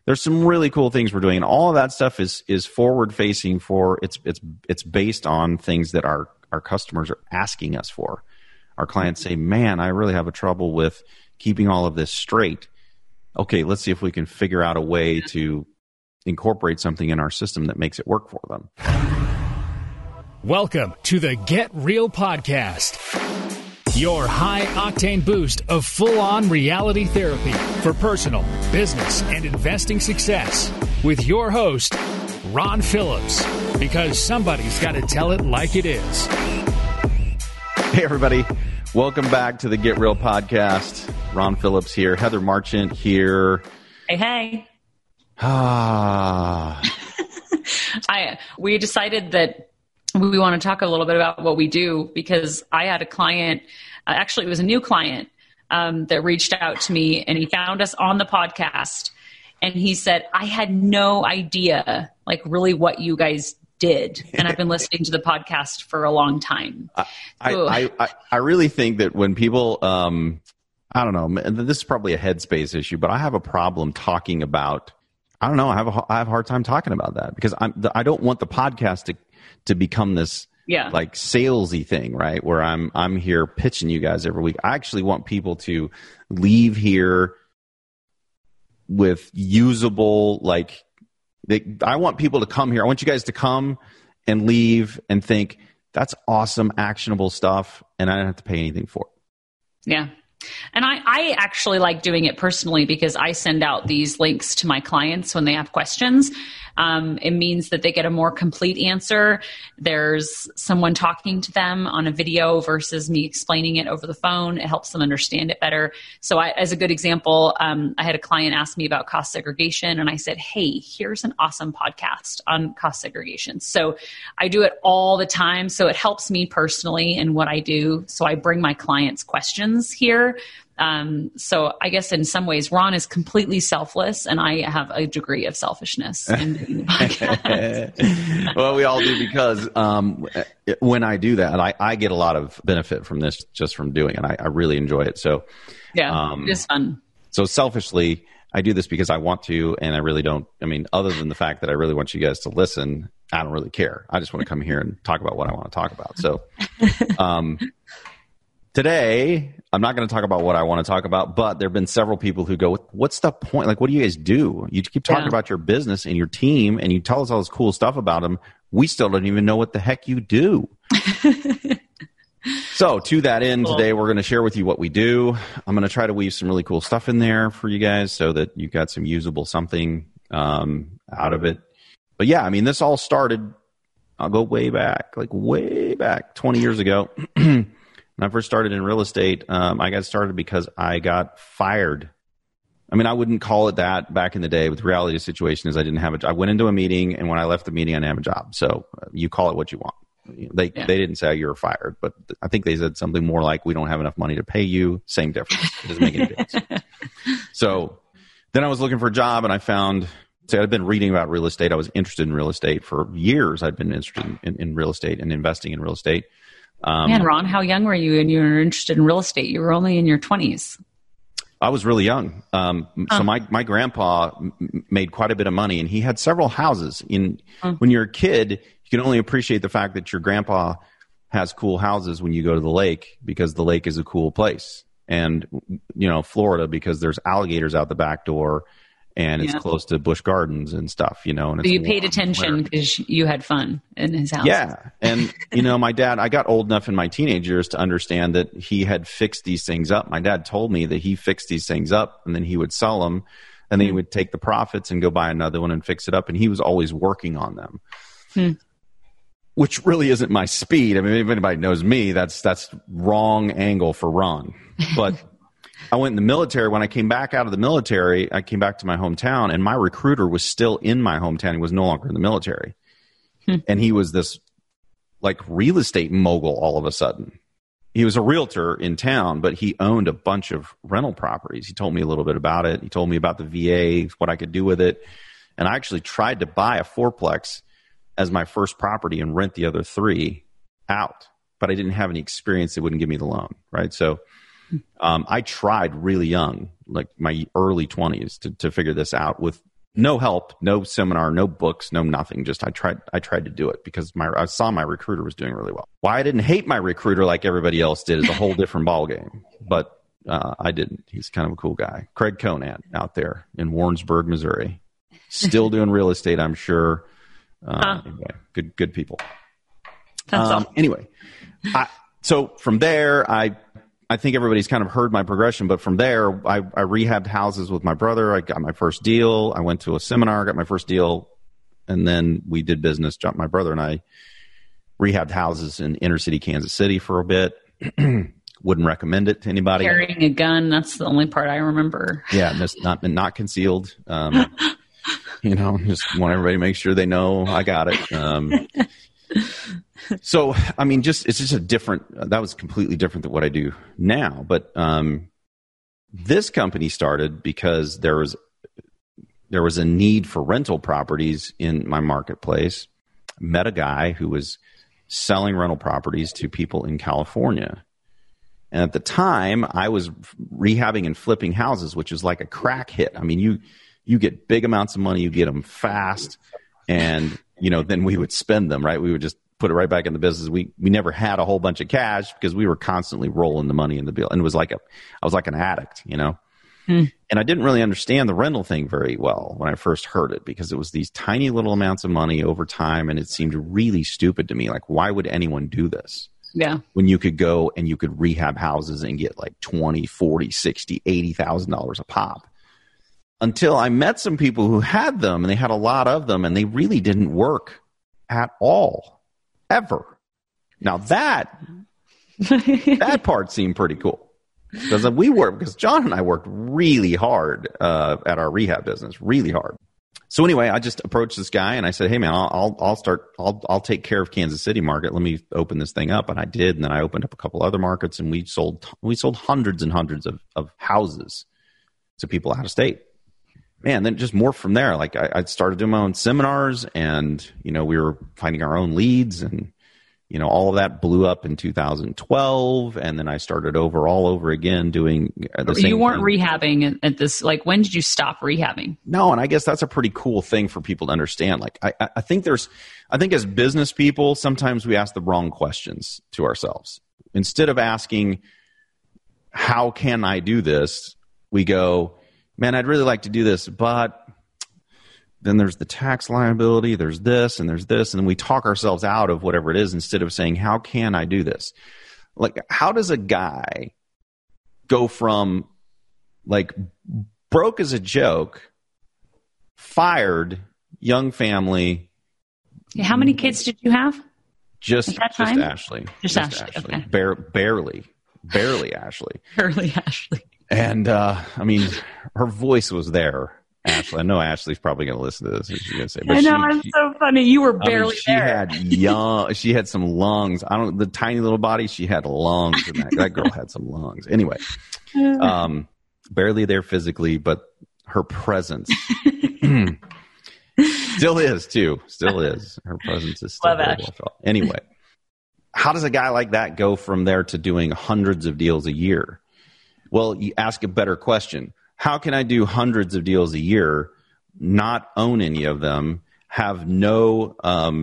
there's some really cool things we're doing. And all of that stuff is forward facing it's based on things that our customers are asking us for. Our clients say, man, I really have a trouble with keeping all of this straight. Okay, let's see if we can figure out a way to incorporate something in our system that makes it work for them. Welcome to the Get Real Podcast, your high-octane boost of full-on reality therapy for personal, business, and investing success with your host, Ron Phillips, because somebody's got to tell it like it is. Hey, everybody. Welcome back to the Get Real Podcast. Ron Phillips here. Heather Marchant here. Hey. Ah. We decided that we want to talk a little bit about what we do because I had a client, actually it was a new client that reached out to me, and he found us on the podcast, and he said, I had no idea like really what you guys did, and I've been listening to the podcast for a long time. I really think that when people, I don't know, this is probably a headspace issue, but I have a problem talking about, I don't know, I have a hard time talking about that because I don't want the podcast to become this like salesy thing, right? Where I'm here pitching you guys every week. I actually want people to leave here with usable, I want people to come here. I want you guys to come and leave and think that's awesome, actionable stuff, and I don't have to pay anything for it. Yeah. And I actually like doing it personally because I send out these links to my clients when they have questions. It means that they get a more complete answer. There's someone talking to them on a video versus me explaining it over the phone. It helps them understand it better. So as a good example, I had a client ask me about cost segregation, and I said, hey, here's an awesome podcast on cost segregation. So I do it all the time. So it helps me personally in what I do. So I bring my clients questions here. So I guess in some ways, Ron is completely selfless, and I have a degree of selfishness in doing the podcast. Well, we all do because when I do that, I get a lot of benefit from this just from doing it. I really enjoy it. So yeah, it is fun. So selfishly, I do this because I want to, and I really don't. I mean, other than the fact that I really want you guys to listen, I don't really care. I just want to come here and talk about what I want to talk about. So today, I'm not going to talk about what I want to talk about, but there have been several people who go, what's the point? Like, what do you guys do? You keep talking about your business and your team, and you tell us all this cool stuff about them. We still don't even know what the heck you do. So to that end, today we're going to share with you what we do. I'm going to try to weave some really cool stuff in there for you guys so that you got some usable something out of it. But yeah, I mean, this all started, I'll go way back 20 years ago. When I first started in real estate, I got started because I got fired. I mean, I wouldn't call it that back in the day, but the reality of the situation is I didn't have a job. I went into a meeting, and when I left the meeting, I didn't have a job. So you call it what you want. They didn't say you were fired, but I think they said something more like, we don't have enough money to pay you. Same difference. It doesn't make any difference. So then I was looking for a job, and I found, I'd been reading about real estate. I was interested in real estate for years. I'd been interested in real estate and investing in real estate. Man, Ron, how young were you and you were interested in real estate? You were only in your 20s. I was really young. So my grandpa made quite a bit of money, and he had several houses. When you're a kid, you can only appreciate the fact that your grandpa has cool houses when you go to the lake, because the lake is a cool place. And, Florida, because there's alligators out the back door, and it's close to Busch Gardens and stuff, and so you paid attention because you had fun in his house. Yeah. And, my dad, I got old enough in my teenage years to understand that he had fixed these things up. My dad told me that he fixed these things up, and then he would sell them, and then he would take the profits and go buy another one and fix it up. And he was always working on them, which really isn't my speed. I mean, if anybody knows me, that's wrong angle for Ron. But I went in the military. When I came back out of the military, I came back to my hometown, and my recruiter was still in my hometown. He was no longer in the military. And he was this real estate mogul all of a sudden. He was a realtor in town, but he owned a bunch of rental properties. He told me a little bit about it. He told me about the VA, what I could do with it. And I actually tried to buy a fourplex as my first property and rent the other 3 out. But I didn't have any experience. They wouldn't give me the loan, right? So I tried really young, like my early 20s, to figure this out with No help, no seminar, no books, no nothing. Just I tried to do it because I saw my recruiter was doing really well. Why I didn't hate my recruiter like everybody else did is a whole different ballgame. But I didn't. He's kind of a cool guy. Craig Conant out there in Warrensburg, Missouri. Still doing real estate, I'm sure. Anyway, good people. That's awesome. Anyway, so from there, I think everybody's kind of heard my progression, but from there, I rehabbed houses with my brother. I got my first deal. I went to a seminar, got my first deal, and then we did business. My brother and I rehabbed houses in inner city Kansas City for a bit. Wouldn't recommend it to anybody. Carrying a gun, that's the only part I remember. Yeah, that's not concealed. Just want everybody to make sure they know I got it. So, I mean, it's just that was completely different than what I do now. But this company started because there was a need for rental properties in my marketplace. Met a guy who was selling rental properties to people in California. And at the time, I was rehabbing and flipping houses, which is like a crack hit. I mean, you get big amounts of money, you get them fast, and then we would spend them, right? We would just put it right back in the business. We never had a whole bunch of cash because we were constantly rolling the money in the bill, and it was I was like an addict, And I didn't really understand the rental thing very well when I first heard it because it was these tiny little amounts of money over time, and it seemed really stupid to me. Like, why would anyone do this? Yeah. When you could go and you could rehab houses and get like $20, $40, $60, $80,000 a pop. Until I met some people who had them, and they had a lot of them, and they really didn't work at all, ever. Now that part seemed pretty cool because John and I worked really hard at our rehab business, really hard. So anyway, I just approached this guy and I said, "Hey man, I'll take care of Kansas City market. Let me open this thing up." And I did. And then I opened up a couple other markets, and we sold hundreds and hundreds of houses to people out of state. Man, then just more from there. Like I started doing my own seminars, and we were finding our own leads, and all of that blew up in 2012, and then I started all over again doing the same. You weren't thing. rehabbing at this. Like, when did you stop rehabbing? No, and I guess that's a pretty cool thing for people to understand. Like, I think as business people, sometimes we ask the wrong questions to ourselves. Instead of asking, "How can I do this?" we go, "Man, I'd really like to do this, but." Then there's the tax liability, there's this, and then we talk ourselves out of whatever it is instead of saying, "How can I do this?" Like, how does a guy go from like broke as a joke, fired, young family? How many kids did you have? Just Ashley. Just Ashley. Okay. Barely Ashley. Barely Ashley. And I mean, her voice was there. Ashley, I know Ashley's probably going to listen to this. She's going to say, but I know, it's so funny. You were barely there. She had some lungs. The tiny little body. She had lungs. That girl had some lungs. Anyway, barely there physically, but her presence still is too. Still is. Her presence is still very well felt. Anyway, how does a guy like that go from there to doing hundreds of deals a year? Well, you ask a better question. How can I do hundreds of deals a year, not own any of them, have no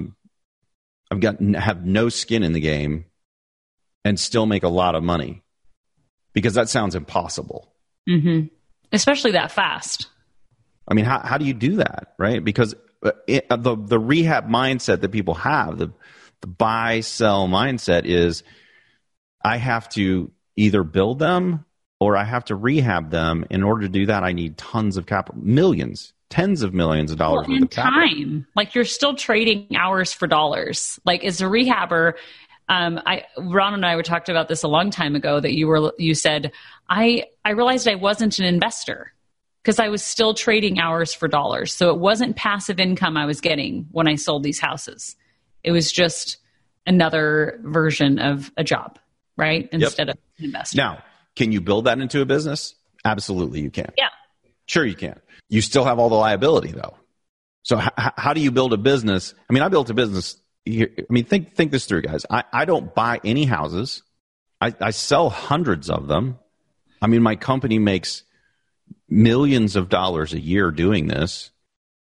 skin in the game, and still make a lot of money? Because that sounds impossible. Mm-hmm. Especially that fast. I mean, how do you do that, right? Because the rehab mindset that people have, the buy, sell mindset is, I have to either build them or I have to rehab them. In order to do that, I need tons of capital, millions, tens of millions of dollars worth of capital. Time. Like, you're still trading hours for dollars. Like, as a rehabber, Ron and I were talked about this a long time ago, that you said, I realized I wasn't an investor because I was still trading hours for dollars. So it wasn't passive income I was getting when I sold these houses. It was just another version of a job, right? Instead of an investor. Now, can you build that into a business? Absolutely, you can. Yeah. Sure, you can. You still have all the liability, though. So how do you build a business? I mean, I built a business here. I mean, think this through, guys. I don't buy any houses. I sell hundreds of them. I mean, my company makes millions of dollars a year doing this.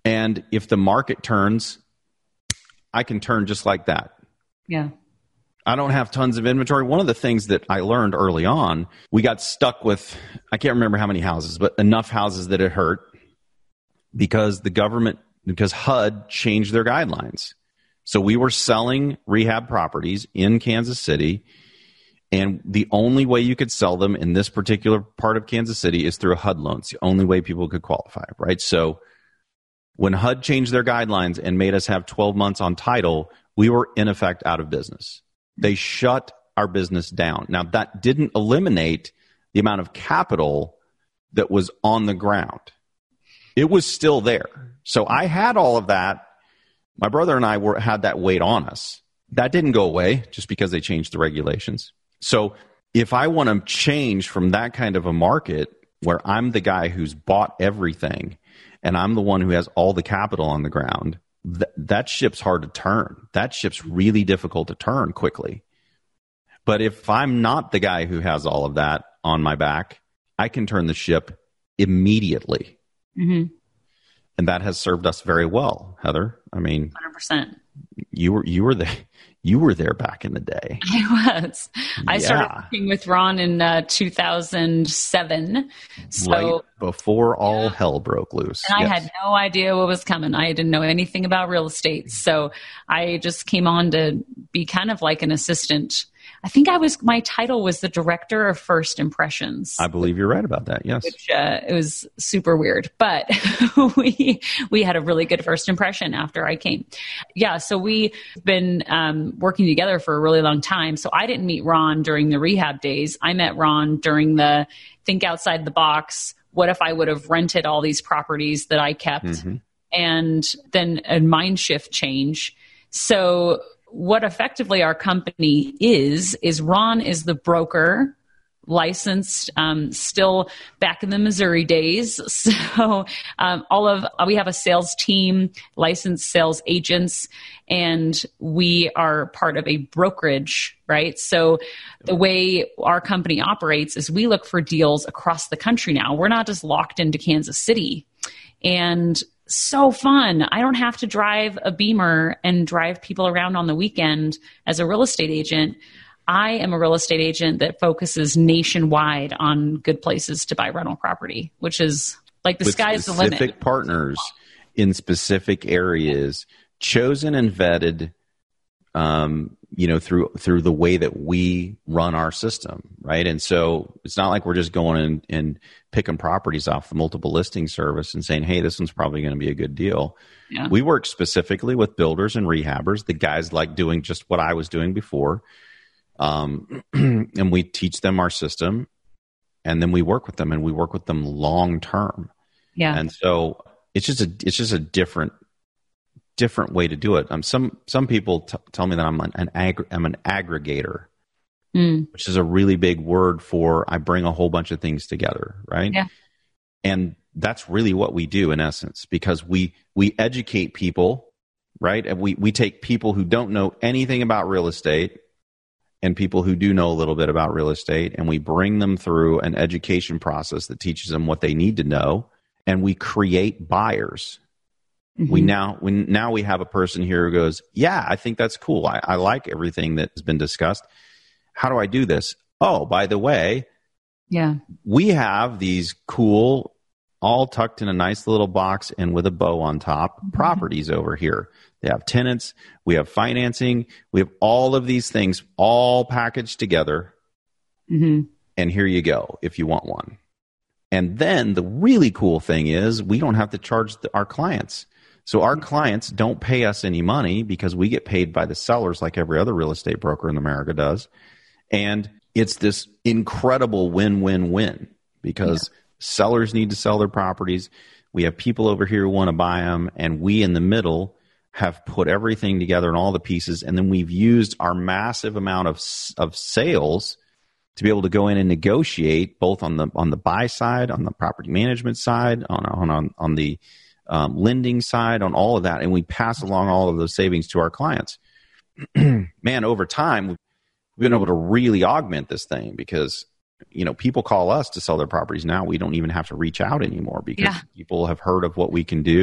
And if the market turns, I can turn just like that. Yeah. I don't have tons of inventory. One of the things that I learned early on, we got stuck with, I can't remember how many houses, but enough houses that it hurt because HUD changed their guidelines. So we were selling rehab properties in Kansas City, and the only way you could sell them in this particular part of Kansas City is through a HUD loan. It's the only way people could qualify, right? So when HUD changed their guidelines and made us have 12 months on title, we were in effect out of business. They shut our business down. Now, that didn't eliminate the amount of capital that was on the ground. It was still there. So I had all of that. My brother and I had that weight on us. That didn't go away just because they changed the regulations. So if I want to change from that kind of a market where I'm the guy who's bought everything and I'm the one who has all the capital on the ground, that ship's hard to turn. That ship's really difficult to turn quickly. But if I'm not the guy who has all of that on my back, I can turn the ship immediately. Mm-hmm. And that has served us very well, Heather. I mean, 100%. You were there back in the day. I was. I started working with Ron in 2007. So right before all hell broke loose. And I had no idea what was coming. I didn't know anything about real estate. So I just came on to be kind of like an assistant. I think my title was the director of first impressions. I believe you're right about that. Yes. Which it was super weird, but we had a really good first impression after I came. Yeah. So we've been working together for a really long time. So I didn't meet Ron during the rehab days. I met Ron during the think outside the box. What if I would have rented all these properties that I kept? Mm-hmm. And then a mind shift change. So what effectively our company is Ron is the broker, licensed, still back in the Missouri days. So we have a sales team, licensed sales agents, and we are part of a brokerage, right? So the way our company operates is we look for deals across the country now. We're not just locked into Kansas City. And so fun. I don't have to drive a Beamer and drive people around on the weekend as a real estate agent. I am a real estate agent that focuses nationwide on good places to buy rental property, which is like the sky's the limit. Specific partners in specific areas, chosen and vetted, through the way that we run our system, right? And so it's not like we're just going in and picking properties off the multiple listing service and saying, hey, this one's probably going to be a good deal. Yeah. We work specifically with builders and rehabbers, the guys like doing just what I was doing before. And we teach them our system, and then we work with them, and we work with them long term. Yeah. And so it's just a different way to do it. Some people tell me that I'm an aggregator, which is a really big word for I bring a whole bunch of things together, right? Yeah. And that's really what we do in essence, because we educate people, right? And we take people who don't know anything about real estate and people who do know a little bit about real estate, and we bring them through an education process that teaches them what they need to know, and we create buyers. Mm-hmm. We have a person here who goes, yeah, I think that's cool. I like everything that has been discussed. How do I do this? Oh, by the way, yeah, we have these cool, all tucked in a nice little box and with a bow on top, mm-hmm. properties over here. They have tenants. We have financing. We have all of these things all packaged together. Mm-hmm. And here you go if you want one. And then the really cool thing is we don't have to charge our clients. So our clients don't pay us any money because we get paid by the sellers like every other real estate broker in America does. And it's this incredible win-win-win because sellers need to sell their properties. We have people over here who want to buy them, and we in the middle have put everything together in all the pieces. And then we've used our massive amount of sales to be able to go in and negotiate both on the buy side, on the property management side, on the lending side, on all of that, and we pass along all of those savings to our clients. Man, over time, we've been able to really augment this thing because, people call us to sell their properties now. We don't even have to reach out anymore because people have heard of what we can do.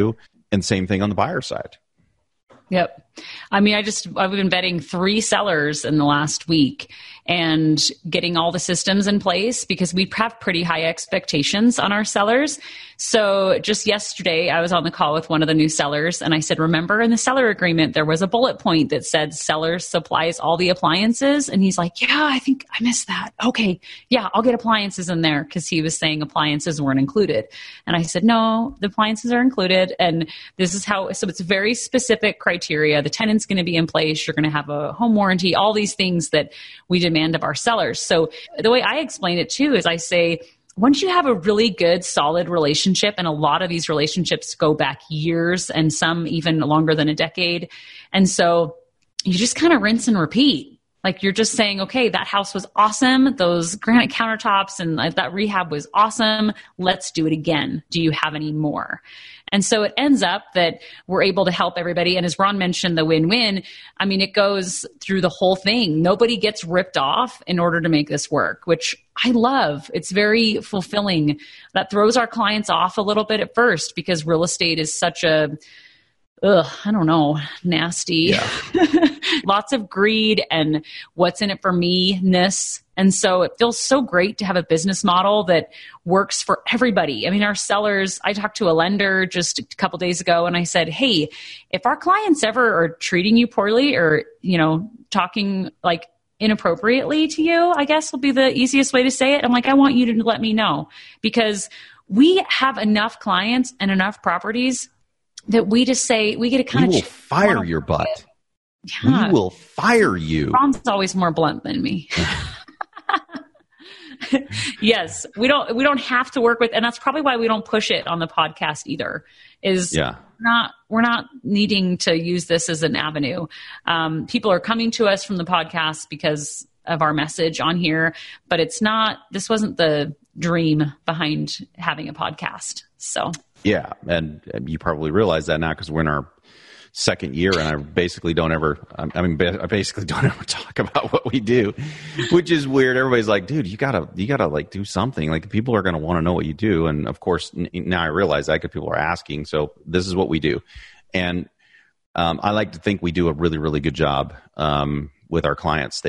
And same thing on the buyer side. Yep. I mean, I've been vetting 3 sellers in the last week and getting all the systems in place because we have pretty high expectations on our sellers. So just yesterday, I was on the call with one of the new sellers and I said, remember in the seller agreement, there was a bullet point that said seller supplies all the appliances. And he's like, yeah, I think I missed that. Okay. Yeah, I'll get appliances in there because he was saying appliances weren't included. And I said, no, the appliances are included. And this is how, so it's very specific criteria. The tenant's going to be in place. You're going to have a home warranty, all these things that we demand of our sellers. So the way I explain it too is I say, once you have a really good, solid relationship, and a lot of these relationships go back years and some even longer than a decade. And so you just kind of rinse and repeat. Like you're just saying, okay, that house was awesome. Those granite countertops and that rehab was awesome. Let's do it again. Do you have any more? And so it ends up that we're able to help everybody. And as Ron mentioned, the win-win, I mean, it goes through the whole thing. Nobody gets ripped off in order to make this work, which I love. It's very fulfilling. That throws our clients off a little bit at first because real estate is such a, I don't know, nasty. Yeah. Lots of greed and what's in it for me-ness. And so it feels so great to have a business model that works for everybody. I mean, our sellers, I talked to a lender just a couple days ago and I said, hey, if our clients ever are treating you poorly or, talking like inappropriately to you, I guess will be the easiest way to say it. I'm like, I want you to let me know because we have enough clients and enough properties that we just say, we get to kind of fire your butt. Yeah. We will fire you. Ron's always more blunt than me. Yes, we don't have to work with, and that's probably why we don't push it on the podcast either. We're not needing to use this as an avenue. People are coming to us from the podcast because of our message on here, but this wasn't the dream behind having a podcast. So yeah, and you probably realize that now because we're in our second year, and I basically don't ever talk about what we do, which is weird. Everybody's like, dude, you gotta like do something. Like people are going to want to know what you do. And of course, now I realize that because people are asking. So this is what we do. And I like to think we do a really, really good job with our clients.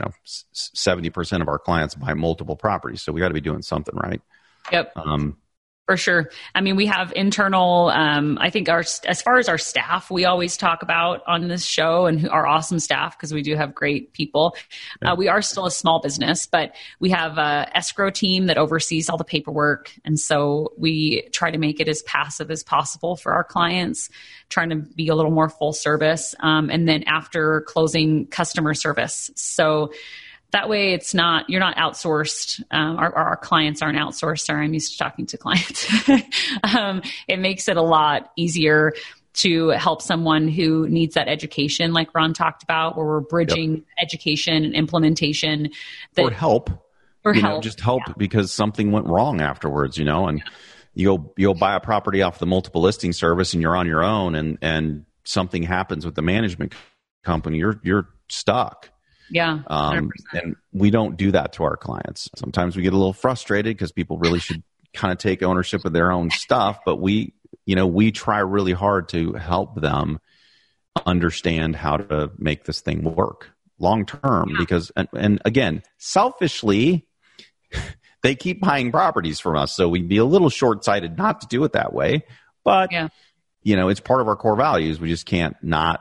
70% of our clients buy multiple properties. So we got to be doing something, right? Yep. For sure. I mean, we have internal, I think as far as our staff, we always talk about on this show and our awesome staff, because we do have great people. Yeah. We are still a small business, but we have a escrow team that oversees all the paperwork. And so we try to make it as passive as possible for our clients, trying to be a little more full service. And then after closing, customer service. So that way you're not outsourced. Our clients aren't outsourced. Sorry, I'm used to talking to clients. It makes it a lot easier to help someone who needs that education, like Ron talked about, where we're bridging education and implementation. Or help. Just help because something went wrong afterwards, and you'll buy a property off the multiple listing service and you're on your own and something happens with the management company, you're stuck. Yeah. 100%. And we don't do that to our clients. Sometimes we get a little frustrated because people really should kind of take ownership of their own stuff, but we try really hard to help them understand how to make this thing work long term. Yeah. Because, and again, selfishly, they keep buying properties from us. So we'd be a little short-sighted not to do it that way, but it's part of our core values. We just can't not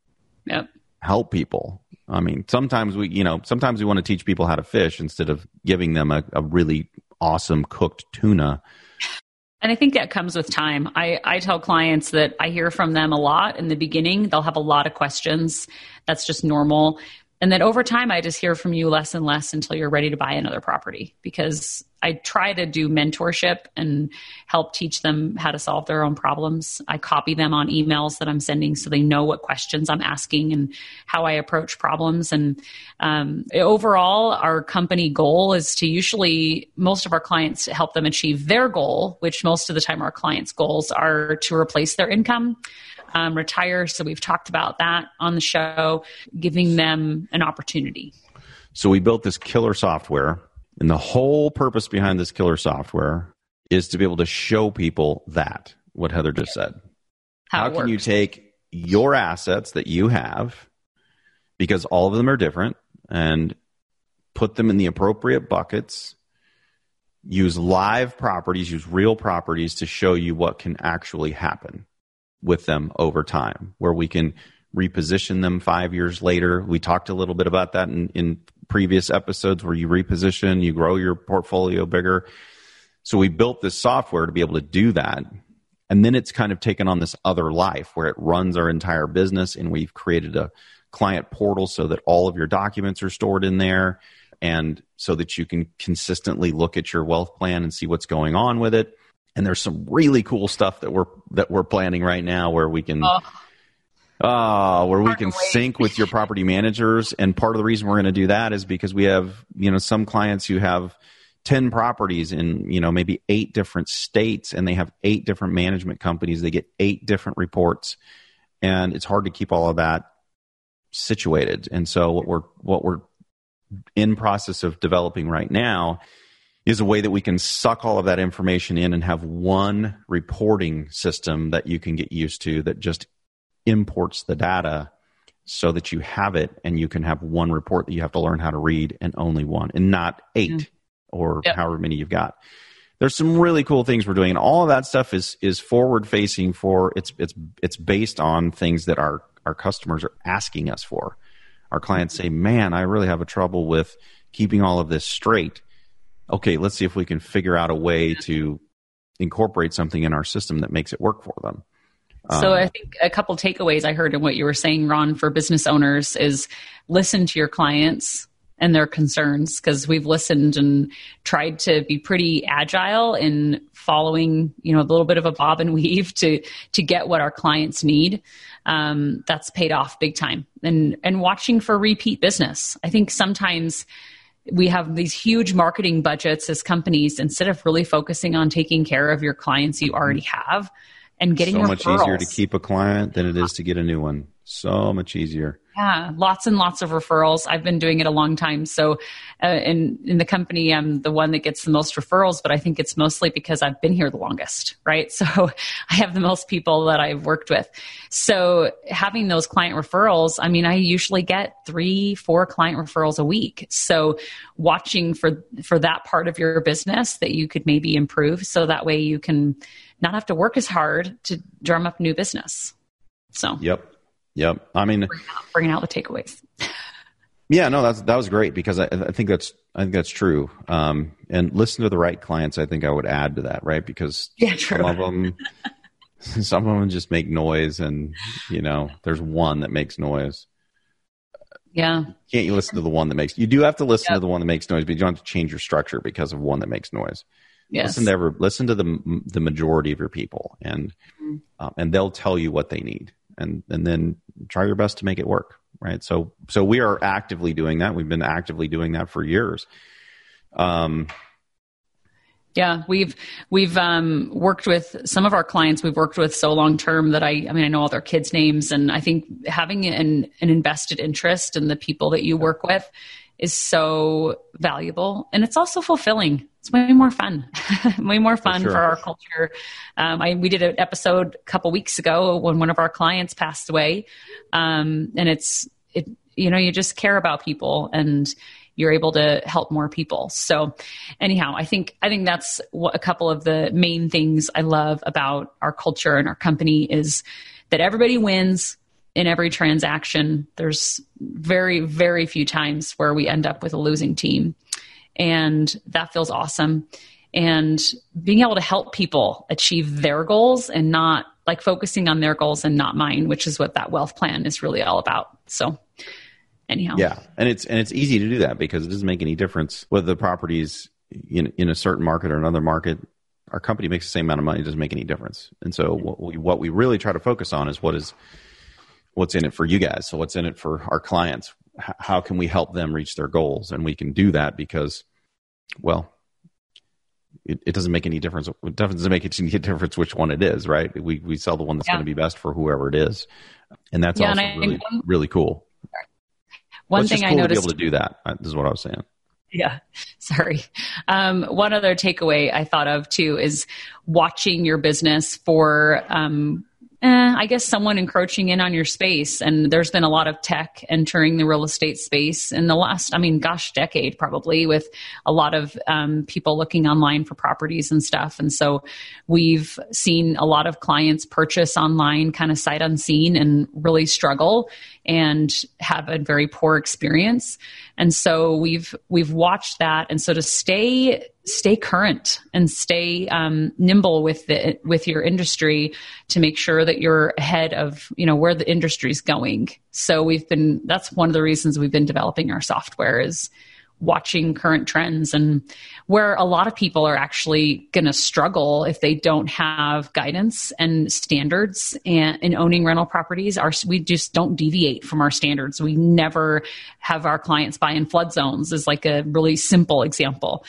help people. I mean, sometimes we want to teach people how to fish instead of giving them a really awesome cooked tuna. And I think that comes with time. I tell clients that I hear from them a lot in the beginning. They'll have a lot of questions. That's just normal. And then over time, I just hear from you less and less until you're ready to buy another property, because I try to do mentorship and help teach them how to solve their own problems. I copy them on emails that I'm sending so they know what questions I'm asking and how I approach problems. And overall, our company goal is to usually, most of our clients, help them achieve their goal, which most of the time our clients' goals are to replace their income. Retire. So we've talked about that on the show, giving them an opportunity. So we built this killer software, and the whole purpose behind this killer software is to be able to show people what Heather just said. how can you take your assets that you have, because all of them are different, and put them in the appropriate buckets, use live properties, use real properties to show you what can actually happen with them over time, where we can reposition them 5 years later. We talked a little bit about that in previous episodes, where you reposition, you grow your portfolio bigger. So we built this software to be able to do that. And then it's kind of taken on this other life where it runs our entire business, and we've created a client portal so that all of your documents are stored in there, and so that you can consistently look at your wealth plan and see what's going on with it. And there's some really cool stuff that we're planning right now where we can sync with your property managers. And part of the reason we're going to do that is because we have, some clients who have 10 properties in, maybe 8 different states, and they have 8 different management companies. They get 8 different reports, and it's hard to keep all of that situated. And so what we're in process of developing right now is a way that we can suck all of that information in and have one reporting system that you can get used to, that just imports the data so that you have it, and you can have one report that you have to learn how to read, and only one, and not 8 or however many you've got. There's some really cool things we're doing, and all of that stuff is forward facing. It's based on things that our customers are asking us for. Our clients say, man, I really have a trouble with keeping all of this straight. Okay, let's see if we can figure out a way to incorporate something in our system that makes it work for them. So I think a couple takeaways I heard in what you were saying, Ron, for business owners is listen to your clients and their concerns, because we've listened and tried to be pretty agile in following, a little bit of a bob and weave to get what our clients need. That's paid off big time. And watching for repeat business. I think sometimes we have these huge marketing budgets as companies, instead of really focusing on taking care of your clients you already have and getting referrals. So much easier to keep a client than it is to get a new one. So much easier. Yeah, lots and lots of referrals. I've been doing it a long time. So in the company, I'm the one that gets the most referrals, but I think it's mostly because I've been here the longest, right? So I have the most people that I've worked with. So having those client referrals, I usually get 3-4 client referrals a week. So watching for that part of your business that you could maybe improve, so that way you can not have to work as hard to drum up new business. So Yep. Bringing out the takeaways. Yeah, no, that was great, because I think that's true. And listen to the right clients. I think I would add to that, right? Because some of them just make noise, and there's one that makes noise. Yeah. Can't you listen to the one that makes? You do have to listen to the one that makes noise, but you don't have to change your structure because of one that makes noise. Yes. Listen to the majority of your people, and they'll tell you what they need. And then try your best to make it work, right? So we are actively doing that. We've been actively doing that for years. Yeah, we've worked with some of our clients. We've worked with so long term that I know all their kids' names, and I think having an invested interest in the people that you work with is so valuable, and it's also fulfilling. It's way more fun, for our culture. We did an episode a couple weeks ago when one of our clients passed away, and you just care about people, and you're able to help more people. So, anyhow, I think that's a couple of the main things I love about our culture and our company is that everybody wins in every transaction. There's very, very few times where we end up with a losing team. And that feels awesome. And being able to help people achieve their goals and not like focusing on their goals and not mine, which is what that wealth plan is really all about. So anyhow. Yeah. And it's easy to do that because it doesn't make any difference whether the property's in a certain market or another market. Our company makes the same amount of money. It doesn't make any difference. And so what we really try to focus on is what's in it for you guys. So what's in it for our clients? How can we help them reach their goals? And we can do that because, well, it doesn't make any difference. It doesn't make any difference which one it is, right? We sell the one that's going to be best for whoever it is. And that's also really cool. One thing I noticed, to be able to do that. This is what I was saying. Yeah. Sorry. One other takeaway I thought of too is watching your business for I guess someone encroaching in on your space. And there's been a lot of tech entering the real estate space in the last, decade probably, with a lot of people looking online for properties and stuff. And so we've seen a lot of clients purchase online kind of sight unseen and really struggle and have a very poor experience. And so we've watched that. And so to stay current and stay nimble with your industry, to make sure that you're ahead of where the industry's going. So that's one of the reasons we've been developing our software, is watching current trends, and where a lot of people are actually going to struggle if they don't have guidance and standards in owning rental properties. We just don't deviate from our standards. We never have our clients buy in flood zones, is like a really simple example.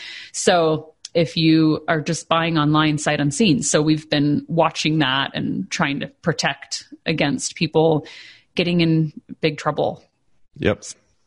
So if you are just buying online sight unseen. So we've been watching that and trying to protect against people getting in big trouble. Yep.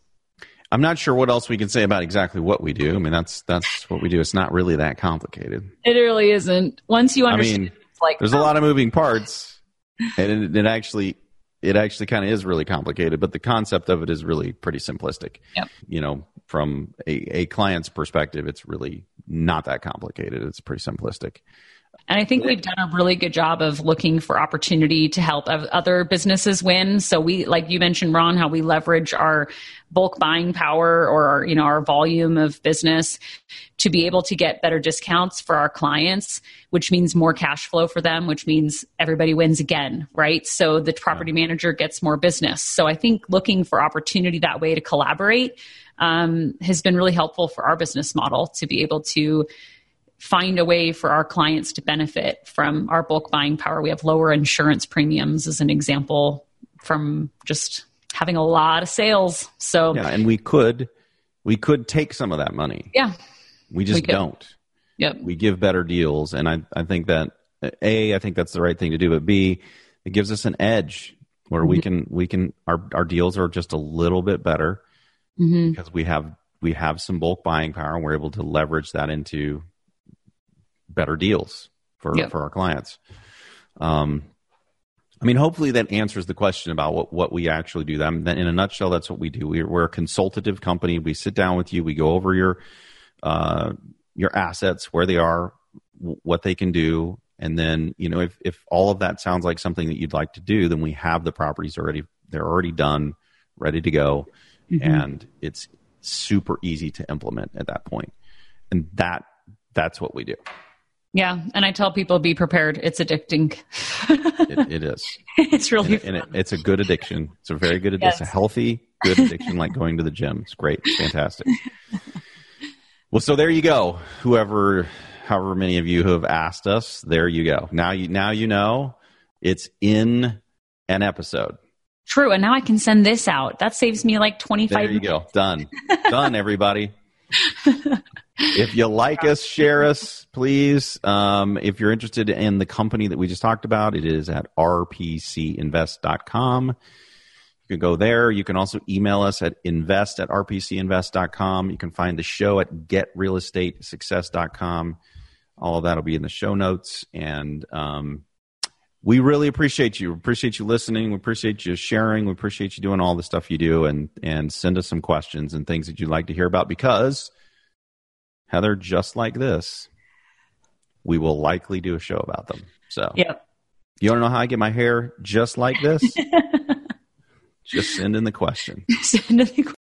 I'm not sure what else we can say about exactly what we do. That's what we do. It's not really that complicated. It really isn't. Once you understand, it's like, there's a lot of moving parts, and it actually kind of is really complicated, but the concept of it is really pretty simplistic. Yep. From a client's perspective, it's really not that complicated. It's pretty simplistic. And I think we've done a really good job of looking for opportunity to help other businesses win. So we, like you mentioned, Ron, how we leverage our bulk buying power, or our volume of business, to be able to get better discounts for our clients, which means more cash flow for them, which means everybody wins again, right? So the property manager gets more business. So I think looking for opportunity that way to collaborate has been really helpful for our business model, to be able to find a way for our clients to benefit from our bulk buying power. We have lower insurance premiums, as an example, from just having a lot of sales. So and we could take some of that money. Yeah. We just don't. Yep. We give better deals, and I think that I think that's the right thing to do, but B, it gives us an edge where we can our deals are just a little bit better because we have some bulk buying power, and we're able to leverage that into better deals for our clients. Hopefully that answers the question about what we actually do. In a nutshell, that's what we do. We're a consultative company. We sit down with you. We go over your assets, where they are, what they can do. And then, if all of that sounds like something that you'd like to do, then we have the properties already. They're already done, ready to go. And it's super easy to implement at that point. And that's what we do. Yeah. And I tell people, be prepared. It's addicting. It is. It's really fun. And it's a good addiction. It's a very good addiction. Yes. It's a healthy, good addiction, like going to the gym. It's great. It's fantastic. Well, so there you go. However many of you who have asked us, there you go. Now you know it's in an episode. True. And now I can send this out. That saves me like 25 minutes. There you go. Done. Done, everybody. If you like us, share us, please. If you're interested in the company that we just talked about, it is at rpcinvest.com. You can go there. You can also email us at invest@rpcinvest.com. You can find the show at getrealestatesuccess.com. All of that will be in the show notes. And we really appreciate you. We appreciate you listening. We appreciate you sharing. We appreciate you doing all the stuff you do. And send us some questions and things that you'd like to hear about, because Heather, just like this, we will likely do a show about them. So, yep. You want to know how I get my hair just like this? Just send in the question.